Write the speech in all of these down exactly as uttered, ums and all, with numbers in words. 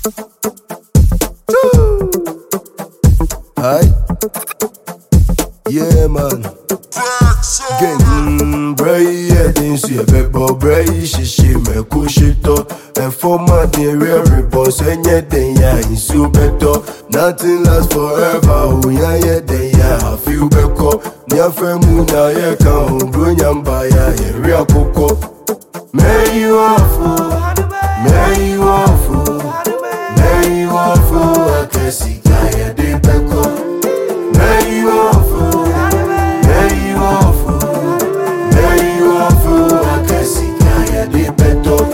Aye. Yeah, man. Gang, mm, bray, yeah, didn't see a bebo, bray, she, she, me, push it up. And for my dear, response, and yet, they are in super top. Nothing lasts forever, oh, yeah, yeah, they are, I feel better. Nya friend, now, yeah, come, bring them by, yeah, real coco. May you awful, may you awful, may you awful, I can see, I did better. May you awful, may you awful, may you awful, I can see, I did better.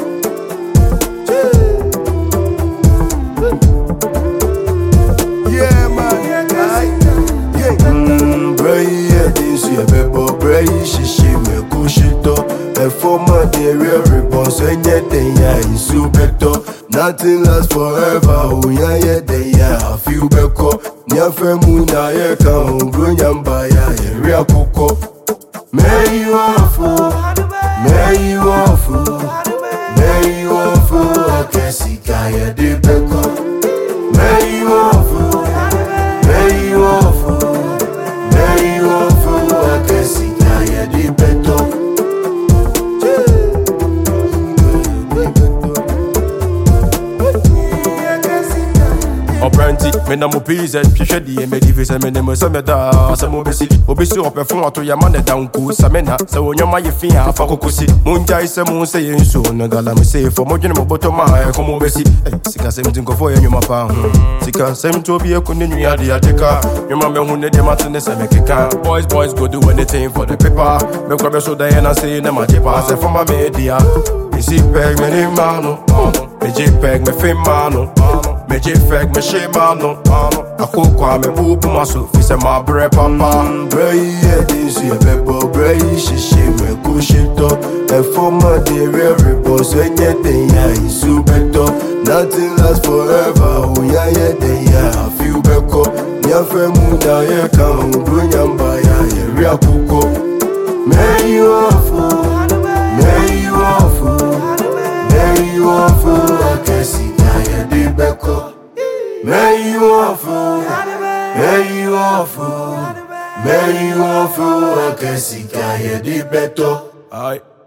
Yeah, man, yeah, mm, bray, yeah, didn't see a bebo, bray, she, she, me, push it up. And for my dear, response, and yet, they are in super top. Nothing lasts forever, oh, yeah, yeah, they are, I feel better. Nya friend, now, yeah, come, bring them by, yeah, real coco. May you awful, may you awful, may you awful, I can see, I did better. May you awful, may you awful, may you awful, I can see, I did better. Opranti, me na mo pizza, pisha di me di visa me nemo sa me da sa mo besi, obesi o perfume ato ya man da unku sa me na, sa wonyo ma ye fin afa kokosi, munja ise mu se ye nso na gala me se for mo dwene mo boto ma e ko mo besi, sika sem tin ko fo ye nyoma pa ho, sika sem to bi e ko ne nua de ateka, nyoma me hu ne de matene se me keka, boys boys go do anything for the paper, me kwa be so da ye na say na ma jepa, se for my media, me si peg me ni mano, me je peg me fin mano. Me J-Fag, me shame mano. I cook kwa me poop maso. Fise my bre papa. Bray, yeah, didn't see a bebo, bray, she, she, me, push it up. And for my dear, response, and yet, they are in super top. Nothing lasts forever, oh, yeah, yeah, they are, I feel better. Nya friend, now, yeah, come, bring them by, yeah, real coco. May you awful, may you awful, may you awful, I can see, I did better. May you awful, may you awful, may you awful, I can see, I did better. Aye.